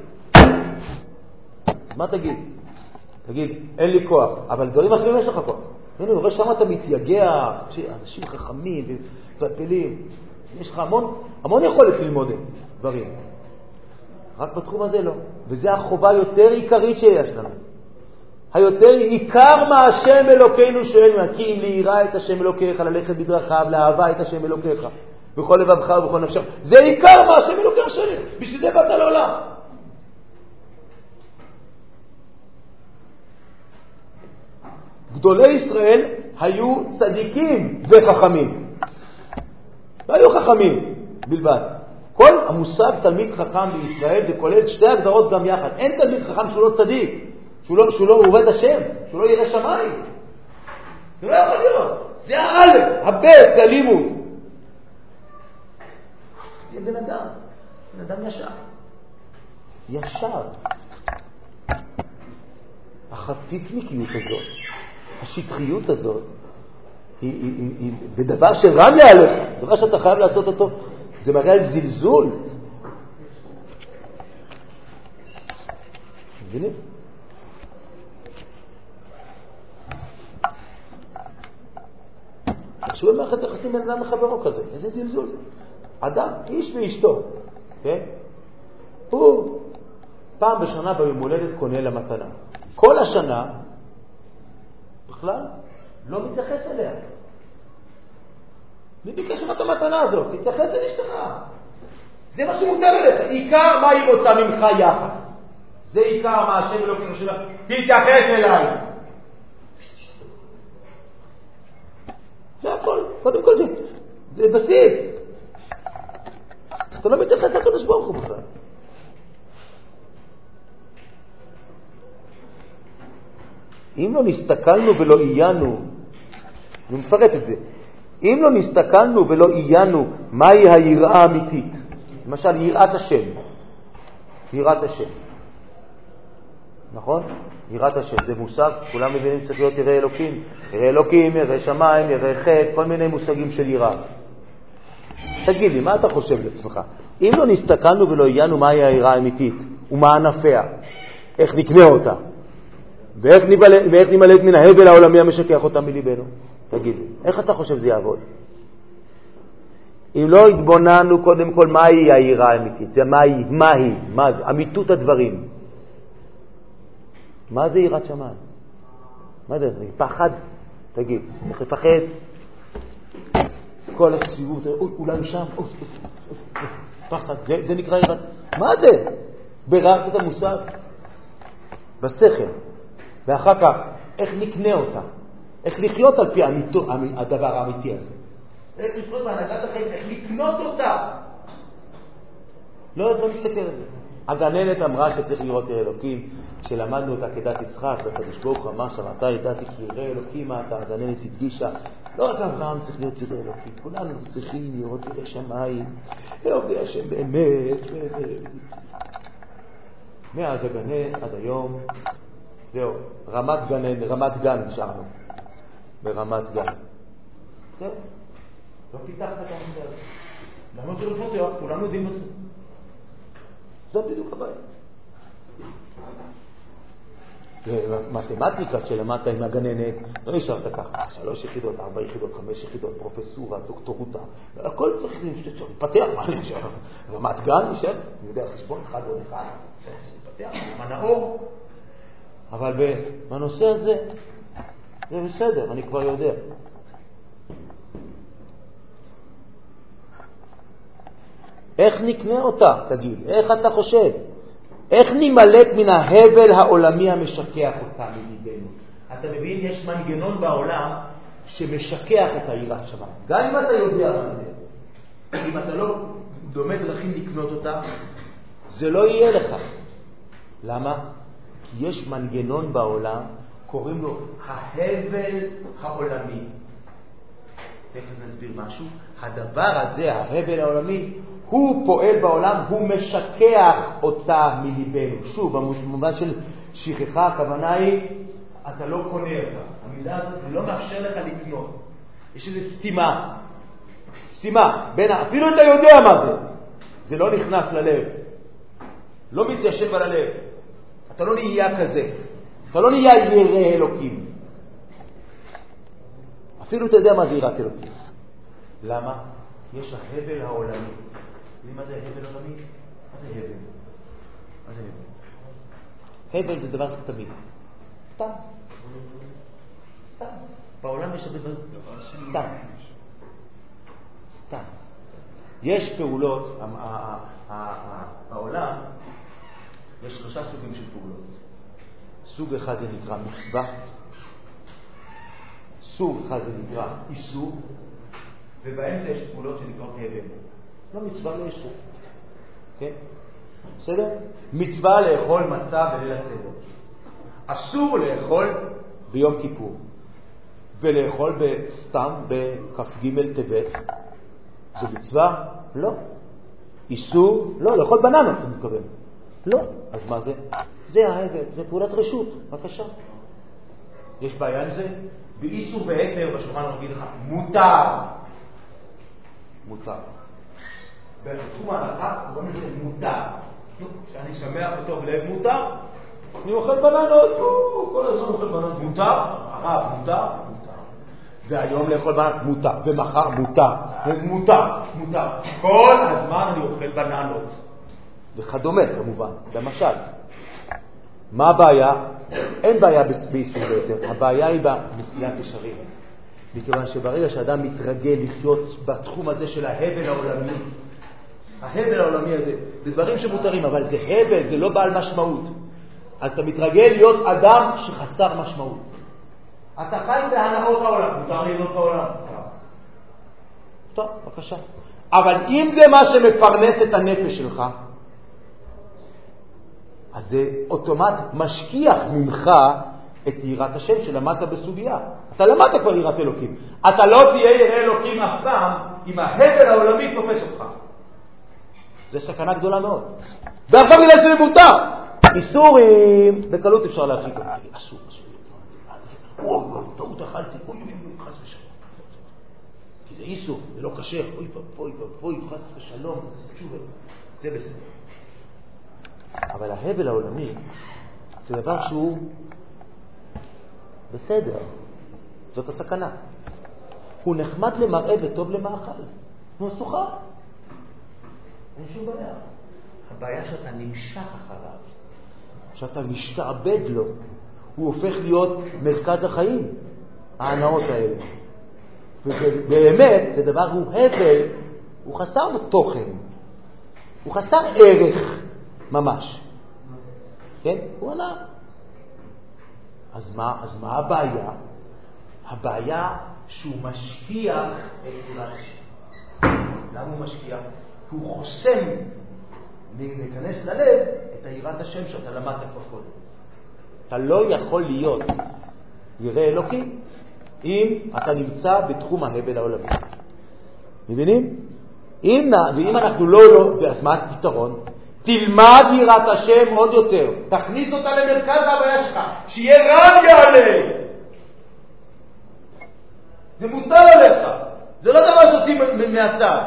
מה תגיד? תגיד, אין לי כוח. אבל דברים אחרים יש לך כוח. אני רואה שם אתה מתייגע, אנשים חכמים ופלפלים. יש לך המון יכולת ללמוד דברים. רק בתחום הזה לא. וזה החובה יותר עיקרית שיש לנו. היותר עיקר מה השם אלוקינו שואל, כי אם ליראה את השם אלוקיך, ללכת בדרכיו, לאהבה את השם אלוקיך, בכל לבבך ובכל נפשך. זה עיקר מה השם אלוקיך שואל. בשביל זה באת לעולם. גדולי ישראל היו צדיקים וחכמים. לא היו חכמים בלבד. כל המושג תלמיד חכם בישראל זה כולל שתי הגדרות גם יחד. אין תלמיד חכם שהוא לא צדיק, שהוא לא עובד השם, שהוא לא ירא שמיים. זה לא יכול להיות. זה האלף, הבית, זה הלימוד. זה בן אדם ישר. החפיפניקיות הזאת, השטחיות הזאת, היא בדבר שרם להלך, דבר שאתה חייב לעשות אותו, זה מראה על זלזול. מבינים? תחשבו במערכת יחסים בין אדם לחברו כזה, איזה זלזול זה. אדם, איש ואשתו, כן? הוא פעם בשנה ביום הולדת קונה לה מתנה. כל השנה בכלל לא מתייחס אליה. מי ביקש לך את המתנה הזאת? תתייחס אל אשתך. זה מה שמוטל עליך. עיקר מה היא רוצה ממך יחס. זה עיקר מה השם אלוקיך שלה. תתייחס אליי. זה הכל. קודם כל זה בסיס. אתה לא מתייחס לקדוש ברוך הוא בכלל. אם לא נסתכלנו ולא עיינו, אני מפרט את זה, אם לא נסתכלנו ולא עיינו מהי היראה האמיתית, למשל יראת השם, יראת השם, נכון? יראת השם זה מושג, כולם מבינים צריך להיות ירא אלוקים, ירא אלוקים, ירא שמיים, ירא חטא, כל מיני מושגים של יראה. תגיד לי, מה אתה חושב לעצמך? אם לא נסתכלנו ולא עיינו מהי היראה האמיתית ומה ענפיה, איך נקנה אותה, ואיך נמלט מן ההבל העולמי המשכח אותם מליבנו? תגיד לי, איך אתה חושב זה יעבוד? אם לא התבוננו קודם כל מהי היראה האמיתית, זה מה זה? אמיתות הדברים. מה זה יראת שמיים? מה זה? פחד? תגיד, איך לפחד? כל הסיבוב, אולי שם, פחד, זה נקרא יראת. מה זה? בררת את המושג? בשכל. ואחר כך, איך נקנה אותה? איך לחיות על פי הדבר האמיתי הזה? איך לחיות בהנהגת החיים? איך לקנות אותה? לא מסתכל על זה. הגננת אמרה שצריך לראות ירא אלוקים. כשלמדנו אותה כדת יצחק, והקדוש ברוך הוא אמר שם, אתה ידעתי כי ירא אלוקים אתה, הגננת הדגישה. לא רק אברהם צריך להיות ירא אלוקים, כולנו צריכים לראות ירא שמיים, לעובדי השם באמת, וזה... מאז הגננת עד היום, זהו, רמת גן נשארנו. ברמת גן. זהו. לא פיתחת את הנושא הזה. למה זה לא פותח? כולנו יודעים את זה. זה בדיוק הבעיה. מתמטיקה שלמדת עם הגננת, לא נשארת ככה, 3 יחידות, 4 יחידות, 5 יחידות, פרופסורה, דוקטורותה, הכל צריך לפתח, מה נשאר? רמת גן נשאר, אני יודע חשבון, 1 עוד 1, לפתח, מה נאור. אבל בנושא הזה, זה בסדר, אני כבר יודע. איך נקנה אותה, תגיד? איך אתה חושב? איך נמלט מן ההבל העולמי המשכח אותה מליבנו? אתה מבין, יש מנגנון בעולם שמשכח את היראת שמיים. גם אם אתה יודע מה זה, אם אתה לא דומה דרכים לקנות אותה, זה לא יהיה לך. למה? כי יש מנגנון בעולם, קוראים לו ההבל העולמי. תכף נסביר משהו. הדבר הזה, ההבל העולמי, הוא פועל בעולם, הוא משכח אותה מליבנו. שוב, במובן של שכחה, הכוונה היא, אתה לא קונה אותה. המילה הזאת, זה לא מאפשר לך לקנות. יש איזו סתימה. סתימה. אפילו אתה יודע מה זה. זה לא נכנס ללב. לא מתיישב על הלב. אתה לא נהיה כזה. אתה לא נהיה ירא אלוקים. אפילו אתה יודע מה זה יראת אלוקים. למה? יש ההבל העולמי. מה זה הבל עולמי? מה זה הבל? מה זה הבל? הבל זה דבר סתמי. סתם. סתם. בעולם יש הרבה דברים. סתם. סתם. יש פעולות, בעולם יש 3 סוגים של פעולות. סוג אחד זה נקרא מצווה. סוג אחד זה נקרא איסור. ובאמצע יש פעולות שנקראות הבל. לא מצווה, לא איסור. כן? בסדר? מצווה לאכול מצה בליל הסדר. אסור לאכול ביום כיפור. ולאכול סתם בכ"ג טבת. זה מצווה? לא. איסור? לא. לאכול בננות, אתה מתכוון. לא. אז מה זה? זה ההבל. זה פעולת רשות. בבקשה. יש בעיה עם זה? באיסור והיתר בשולחן הוא יגיד לך, מותר. מותר. בתחום ההלכה, הוא אומר שזה מותר. כשאני שמח וטוב לב מותר, אני אוכל בננות, כל הזמן אוכל בננות. מותר? הרב, מותר? מותר. והיום לאכול בננות, מותר. ומחר, מותר. מותר, מותר. כל הזמן אני אוכל בננות. וכדומה, כמובן. למשל. מה הבעיה? אין בעיה באיסור ויתר. הבעיה היא במסילת ישרים. מכיוון שברגע שאדם מתרגל לחיות בתחום הזה של ההבל העולמי, ההבל העולמי הזה, זה דברים שמותרים, אבל זה הבל, זה לא בעל משמעות. אז אתה מתרגל להיות אדם שחסר משמעות. אתה חי בהנאות העולם, מותר ליהנות בעולם. טוב, בבקשה. אבל אם זה מה שמפרנס את הנפש שלך, אז זה אוטומט משכיח ממך את יראת השם שלמדת בסוגיה. אתה למדת כבר יראת אלוקים. אתה לא תהיה ירא אלוקים אף פעם אם ההבל העולמי תופס אותך. זה סכנה גדולה מאוד. דווקא בגלל שזה מותר. איסורים, בקלות אפשר להרחיק אותם. אסור, אסור. אוי, טעות אכלתי. אוי, חס ושלום. כי זה איסור, זה לא כשר. אוי, חס ושלום. זה בסדר. אבל ההבל העולמי זה דבר שהוא בסדר. זאת הסכנה. הוא נחמד למראה וטוב למאכל. הוא סוחר. אין שום בעיה. הבעיה שאתה נמשך אחריו, שאתה משתעבד לו, הוא הופך להיות מרכז החיים, ההנאות האלה. ובאמת, זה דבר, הוא הבל, הוא חסר תוכן, הוא חסר ערך ממש. כן? הוא עלה. אז מה הבעיה? הבעיה שהוא משקיע את כולת השם. למה הוא משקיע? כי הוא חוסם להיכנס ללב את היראת השם שאתה למדת כבר קודם. אתה לא יכול להיות ירא אלוקים אם אתה נמצא בתחום ההבל העולמי. מבינים? ואם אנחנו לא, אז מה הפתרון? תלמד יראת השם עוד יותר. תכניס אותה למרכז ההוויה שלך. שיהיה רב יעלה. זה מוטל עליך. זה לא דבר שעושים מהצד.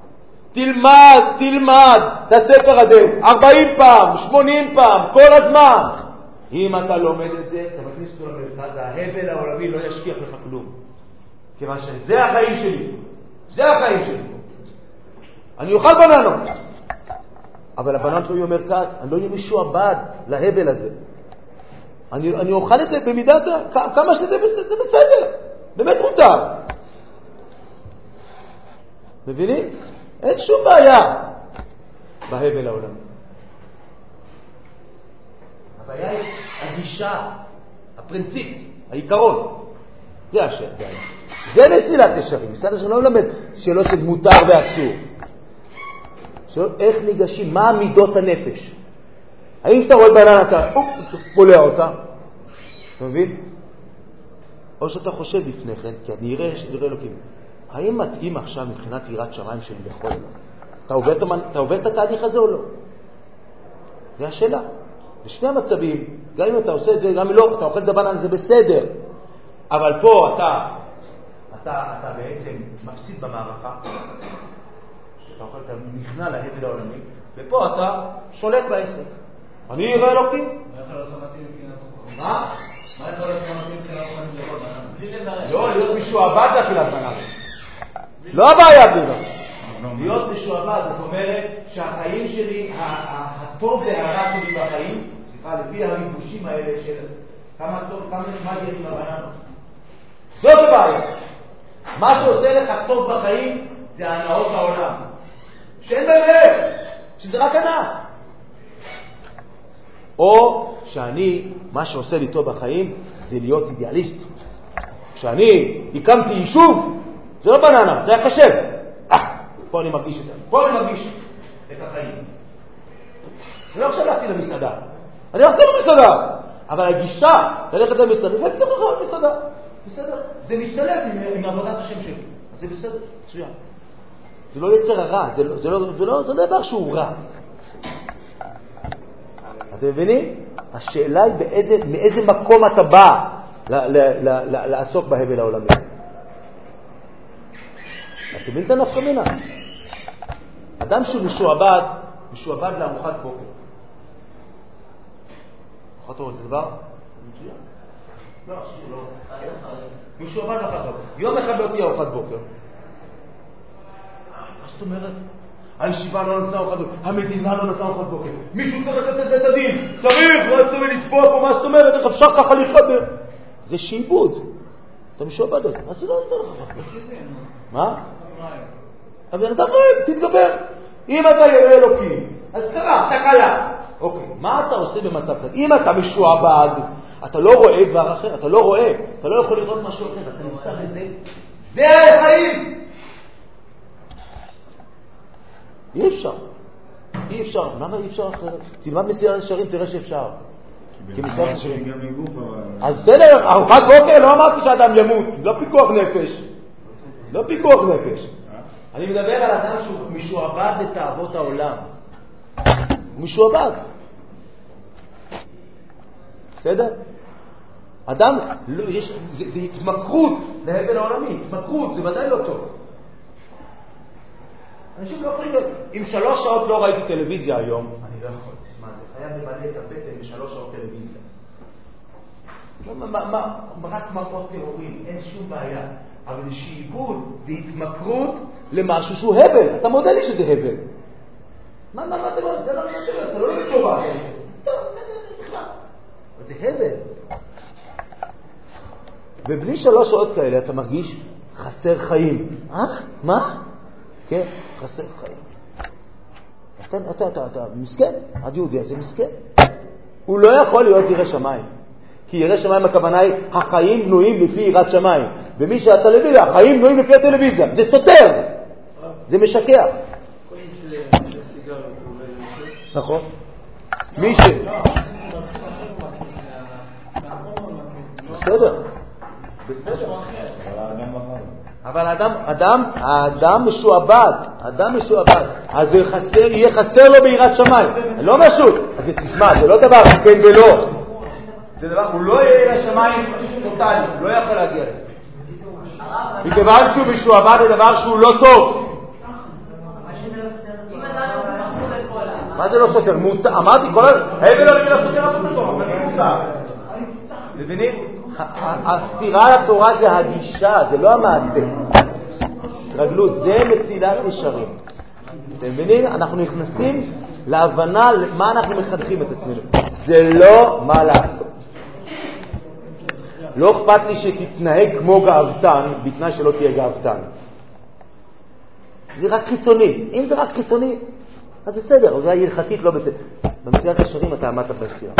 תלמד את הספר הזה 40 פעם, 80 פעם, כל הזמן. אם אתה לומד את זה, אתה מכניס אותו למרכז, ההבל העולמי לא ישכיח לך כלום. כיוון שזה החיים שלי. זה החיים שלי. אני אוכל בננות. אבל הבננות לא יהיו מרכז, אני לא יהיה משועבד להבל הזה. אני אוכל את זה במידת, כמה שזה בסדר. באמת מותר. מבינים? אין שום בעיה בהבל העולמי. הבעיה היא הגישה, הפרינציפ, העיקרון. זה השם, זה מסילת ישרים. מסילת ישרים לא מלמד שאלות של מותר ואסור. איך ניגשים, מה מידות הנפש? האם אתה רואה בננה, אתה פולע אותה? אתה מבין? או שאתה חושב לפני כן, כי אני אראה אלוקים. האם מתאים עכשיו מבחינת יראת שמיים שלי בכל לא? אתה עובד את התהליך הזה או לא? זה השאלה. בשני המצבים, גם אם אתה עושה את זה, גם אם לא, אתה אוכל את הבננה, זה בסדר. אבל פה אתה בעצם מפסיד במערכה. אתה אוכל, אתה נכנע להבל העולמי, ופה אתה שולט בעסק. אני אראה אלוקים. מה יכול להיות מתאים מבחינת החוכמה? מה? מה יכול להיות מתאים מבחינת החוכמה לאכול בננה? בלי לברך. לא, להיות משועבד לאכילת בננה. לא הבעיה בלבד. להיות משועבד, זאת אומרת שהחיים שלי, הטוב והרע שלי בחיים, לפי הריבושים האלה של כמה נחמד יש עם הבננות. זאת הבעיה. מה שעושה לך טוב בחיים זה הנאות העולם. שאין בהם, שזה רק הנאה. או שאני, מה שעושה לי טוב בחיים זה להיות אידיאליסט. כשאני הקמתי יישוב, זה לא בננה, זה היה קשה. פה אני מרגיש את זה. פה אני מרגיש את החיים. אני לא עכשיו הלכתי למסעדה. אני הלכתי למסעדה. אבל הגישה, ללכת למסעדה, לפעמים צריך לך למסעדה. בסדר. זה משתלב עם עבודת השם שלי. אז זה בסדר, מצוין. זה לא יצר הרע, זה לא דבר שהוא רע. אתם מבינים? השאלה היא מאיזה מקום אתה בא לעסוק בהבל העולמי. אתם מבינים את הנפקא מינה? אדם שהוא משועבד לארוחת בוקר. ארוחת בוקר זה דבר? לא, לא. משועבד לארוחת בוקר. יום אחד לא תהיה ארוחת בוקר. מה זאת אומרת? הישיבה לא נתנה ארוחת בוקר, המדינה לא נתנה ארוחת בוקר. מישהו צריך לתת לזה את הדין. צריך, לא צריך לצבוע פה, מה זאת אומרת? איך אפשר ככה לחבר? זה שיבוד. אתה משועבד על זה. אז זה לא נתן לך ארוחת בוקר. מה? אבל אתה רואה, תתגבר. אם אתה יראה אלוקים, אז קרה, אתה קיים. אוקיי, מה אתה עושה במצב כזה? אם אתה משועבד, אתה לא רואה דבר אחר, אתה לא רואה, אתה לא יכול לראות משהו אחר, אתה נמצא בזה. זה החיים! אי אפשר. אי אפשר. למה אי אפשר אחרת? תלמד מסילת ישרים, תראה שאפשר. כי מסילת ישרים. אז בסדר, ארוחת בוקר, לא אמרתי שאדם ימות. לא פיקוח נפש. לא פיקוח נפש. אני מדבר על אדם שהוא משועבד לתאוות העולם. הוא משועבד. בסדר? אדם, זה התמכרות להבל העולמי. התמכרות, זה ודאי לא טוב. אנשים לא יכולים... אם 3 שעות לא ראיתי טלוויזיה היום, אני לא יכול. תשמע, זה חייב למלא את הבטן ב3 שעות טלוויזיה. רק מראות טהורים, אין שום בעיה. אבל זה שיעבוד, זה התמכרות למשהו שהוא הבל. אתה מודה לי שזה הבל. מה אתה אומר? זה לא משהו, אתה לא בצורה. טוב, זה הבל. ובלי 3 שעות כאלה אתה מרגיש חסר חיים. מה? כן, חסר חיים. אתה מסכן, עד יהודי הזה מסכן. הוא לא יכול להיות ירא שמיים. כי ירא שמיים הכוונה היא, החיים בנויים לפי יראת שמיים. ומי שהטלוויזיה, החיים בנויים לפי הטלוויזיה. זה סותר. זה משקע. נכון. מי ש... בסדר. בסדר. אבל האדם משועבד, אז יהיה חסר לו ביראת שמיים. לא משהו, אז תשמע, זה לא דבר כן ולא. זה דבר, הוא לא יהיה יראת שמיים טוטלי, הוא לא יכול להגיע לזה. מכיוון שהוא משועבד לדבר שהוא לא טוב. מה זה לא סותר? אמרתי כל ההבל לא נגיד לסותר לעשות אותו, אבל זה מותר. מבינים? הסתירה לתורה זה הגישה, זה לא המעשה. רגלו, זה מצילת ישרים. אתם מבינים? אנחנו נכנסים להבנה מה אנחנו מחנכים את עצמנו. זה לא מה לעשות. לא אכפת לי שתתנהג כמו גאוותן, בתנאי שלא תהיה גאוותן. זה רק חיצוני. אם זה רק חיצוני, אז בסדר, זה הלכתית לא בסדר. במצילת ישרים אתה עמדת בסתירה.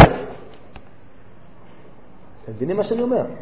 אתם מבינים מה שאני אומר?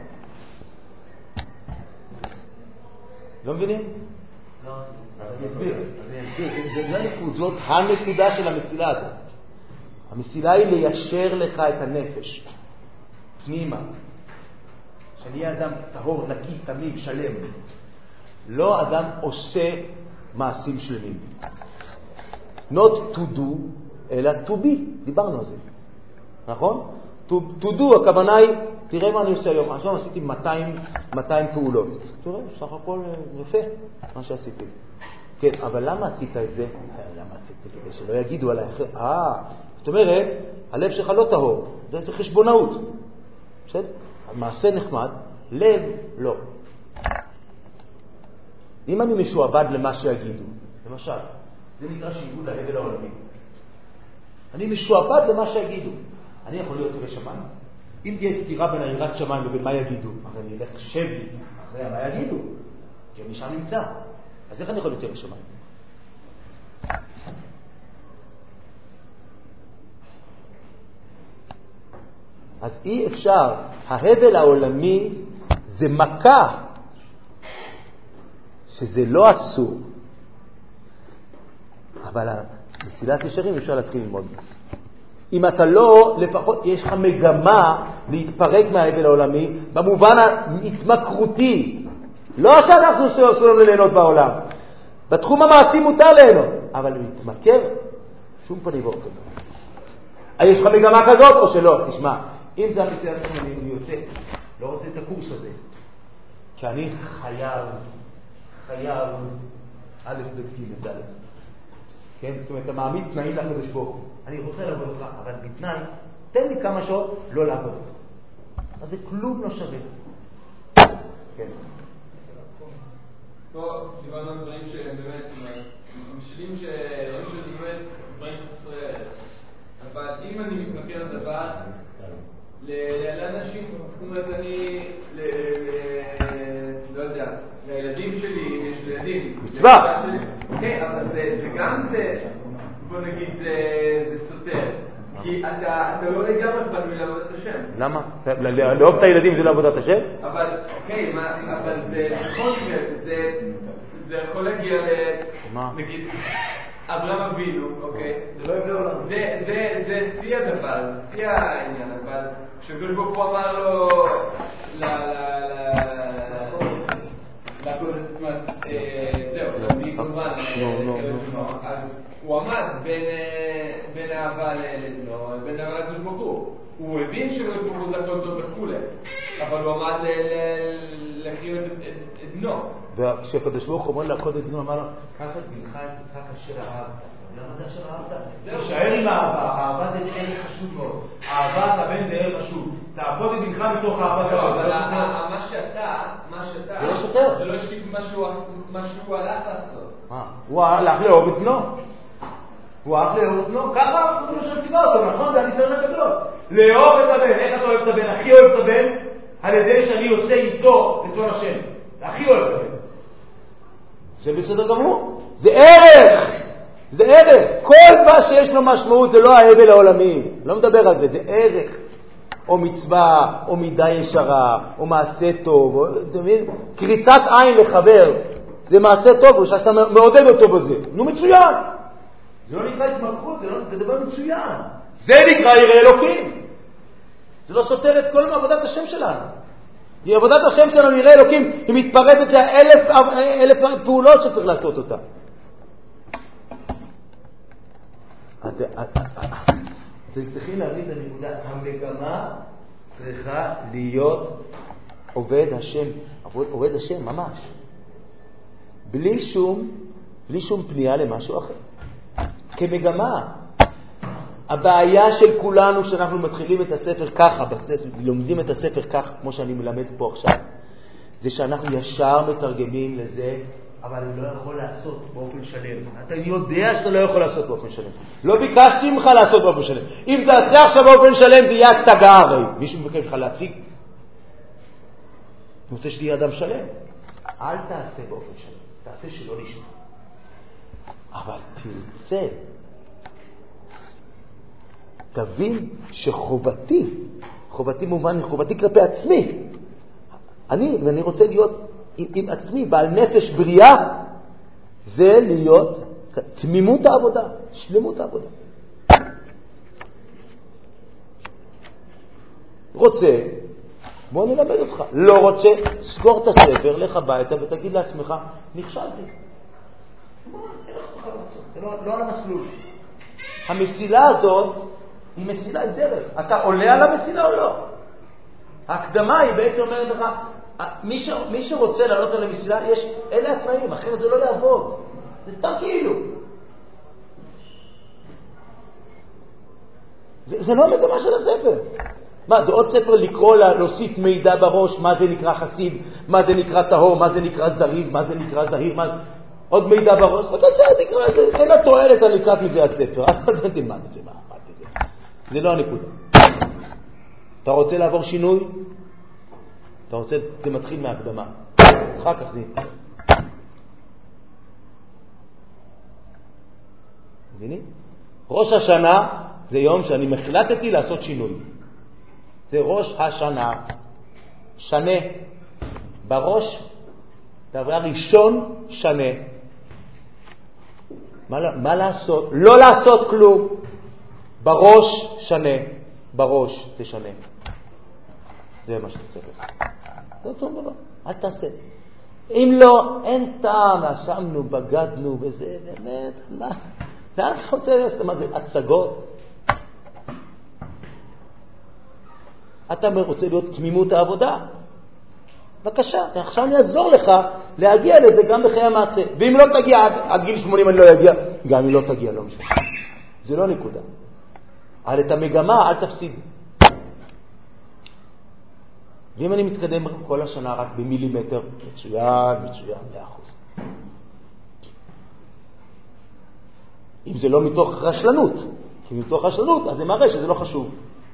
לא מבינים? לא. אני אסביר. זאת הנקודה של המסילה הזאת. המסילה היא ליישר לך את הנפש. פנימה. שאני אהיה אדם טהור, נקי, תמיד, שלם. לא אדם עושה מעשים שלמים. Not to do, אלא to be. דיברנו על זה. נכון? To do, הכוונה היא, תראה מה אני עושה היום. עכשיו עשיתי 200 פעולות. תראה, סך הכל יפה מה שעשיתי. כן, אבל למה עשית את זה? למה עשיתי? כדי שלא יגידו עליי אחר. זאת אומרת, הלב שלך לא טהור. זה חשבונאות. בסדר? המעשה נחמד, לב לא. אם אני משועבד למה שיגידו, למשל, זה נקרא שיעבוד להבל העולמי. אני משועבד למה שיגידו. אני יכול להיות ירא שמיים. אם תהיה סתירה בין יראת שמיים ובין מה יגידו, אבל אני אלך שב לי אחרי מה יגידו, כי אני שם נמצא. אז איך אני יכול להיות ירא שמיים? אז אי אפשר. ההבל העולמי זה מכה שזה לא אסור. אבל מסילת ישרים אפשר להתחיל ללמוד. אם אתה לא, לפחות יש לך מגמה להתפרק מההבל העולמי במובן ההתמכרותי. לא שאנחנו אסור לנו ליהנות בעולם. בתחום המעשי מותר ליהנות, אבל להתמכר שום פנים ואופן. יש לך מגמה כזאת או שלא? תשמע, אם זה המסילת ישרים אני יוצא, לא רוצה את הקורס הזה. כי אני חייב א' ב' ג' ד'. כן? זאת אומרת, אתה מעמיד תנאים לקדוש ברוך הוא. אני רוצה לעבוד אותך, אבל בתנאי, תן לי כמה שעות לא לעבוד אותך. אז זה כלום לא שווה. כן. פה דיברנו על דברים שהם באמת, משלים שזה באמת דברים חסרי ערך. אבל אם אני מתמקד על דבר, לאנשים, זאת אומרת, אני, לא יודע, לילדים שלי, יש ילדים. מצווה. כן, אבל זה גם זה, בוא נגיד, זה סותר. כי אתה לא לגמרי פנוי לעבודת השם. למה? לאהוב את הילדים זה לעבודת השם? אבל, אוקיי, אבל זה נכון זה יכול להגיע נגיד, אברהם אבינו, אוקיי? זה לא יבוא לעולם. זה שיא הדבר, שיא העניין, אבל כשקדוש ברוך הוא אמר לו זהו, אני כמובן, אז הוא עמד בין אהבה לבנו, בין אהבה לקדוש ברוך הוא. הוא הבין שקדוש ברוך הוא זה הכל טוב וכולי, אבל הוא עמד להקריב את בנו. וכשקדוש ברוך הוא אומר לעקוד את בנו, אמר לו, קח את בנך את יצחק אשר אהבת. למה זה אשר אהבת? תישאר עם האהבה, האהבה זה ערך חשוב מאוד. אהבת הבן זה ערך חשוב. תעקוד את בנך מתוך אהבת הבן. אבל מה שאתה, זה לא שוטר. זה לא השתיק מה שהוא הלך לעשות. הוא הלך לאהוב את בנו. הוא הלך לאהוב את בנו. ככה הוא של ציבה אותו, נכון? זה הניסיון הגדול. לאהוב את הבן. איך אתה אוהב את הבן? הכי אוהב את הבן על ידי שאני עושה איתו את רצון השם. הכי אוהב את הבן. זה בסדר גמור. זה ערך. זה ערך. כל מה שיש לו משמעות זה לא ההבל העולמי. לא מדבר על זה. זה ערך. או מצווה, או מידה ישרה, או מעשה טוב. אתה מבין? קריצת עין לחבר. זה מעשה טוב, או שאתה מעודד אותו בזה. נו, מצוין. זה לא נקרא התמכרות, זה דבר מצוין. זה נקרא יראה אלוקים. זה לא סותר את כל עבודת השם שלנו. עבודת השם שלנו, יראה אלוקים, היא מתפרטת לאלף פעולות שצריך לעשות אותה. אתם צריכים להבין את הנקודה. המגמה צריכה להיות עובד השם, עובד השם ממש. בלי שום פנייה למשהו אחר. כמגמה. הבעיה של כולנו שאנחנו מתחילים את הספר ככה, לומדים את הספר ככה, כמו שאני מלמד פה עכשיו, זה שאנחנו ישר מתרגמים לזה, אבל אני לא יכול לעשות באופן שלם. אתה יודע שאתה לא יכול לעשות באופן שלם. לא ביקשתי ממך לעשות באופן שלם. אם תעשה עכשיו באופן שלם, זה יהיה הצגה הרי. מישהו מבקש לך להציג? אני רוצה שתהיה אדם שלם. אל תעשה באופן שלם. תעשה שלא נשמע. אבל תרצה. תבין שחובתי מובן, חובתי כלפי עצמי. ואני רוצה להיות עם עצמי, בעל נפש בריאה, זה להיות תמימות העבודה, שלמות העבודה. רוצה, בוא נלמד אותך. לא רוצה, סגור את הספר, לך הביתה ותגיד לעצמך, נכשלתי. זה לא על המסלול. המסילה הזאת היא מסילה, היא דרך. אתה עולה על המסילה או לא? ההקדמה היא בעצם אומרת לך, מי שרוצה לעלות על המסילה, אלה התנאים, אחרת זה לא יעבוד. זה סתם כאילו. זה לא המגמה של הספר. מה, זה עוד ספר לקרוא, להוסיף מידע בראש, מה זה נקרא חסיד, מה זה נקרא טהור, מה זה נקרא זריז, מה זה נקרא זהיר, עוד מידע בראש, אתה תקרא את זה, אין התועלת על לקראת מזה הספר, אתה תלמד את זה, מה זה? זה לא הנקודה. אתה רוצה לעבור שינוי? זה מתחיל מהקדמה. אחר כך זה. מבינים? ראש השנה זה יום שאני מחלטתי לעשות שינוי. זה ראש השנה. שנה. בראש, דבר ראשון, שנה. מה לעשות? לא לעשות כלום. בראש, שנה. בראש, תשנה. זה מה שצריך לעשות. זה אותו דבר. אל תעשה. אם לא, אין טעם, נשמנו, בגדנו בזה, באמת, לאן אתה רוצה לעשות? מה זה? הצגות? אתה רוצה להיות תמימות העבודה? בבקשה, עכשיו אני אעזור לך להגיע לזה גם בחיי המעשה. ואם לא תגיע עד גיל 80 אני לא אגיע, גם אם לא תגיע, לא משנה. זה לא נקודה. אבל את המגמה אל תפסיד. ואם אני מתקדם כל השנה רק במילימטר, מצוין, 100%. אם זה לא מתוך רשלנות, כי מתוך רשלנות, אז זה מראה שזה לא חשוב.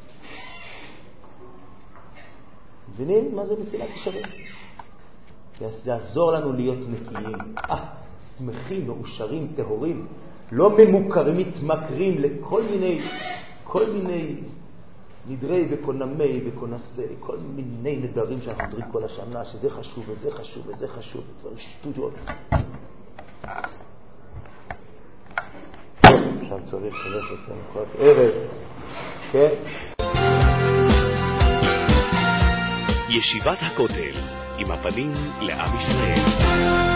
מבינים מה זה מסילת ישרים? זה יעזור לנו להיות נקיים, שמחים, מאושרים, טהורים, לא ממוכרים, מתמכרים לכל מיני נדרי וקונמי וקונסי, כל מיני נדרים שאנחנו מדברים כל השנה, שזה חשוב וזה חשוב וזה חשוב, דברים שטויות. עכשיו צריך ללכת למחרת ערב, כן? ישיבת הכותל, עם הפנים לעם ישראל.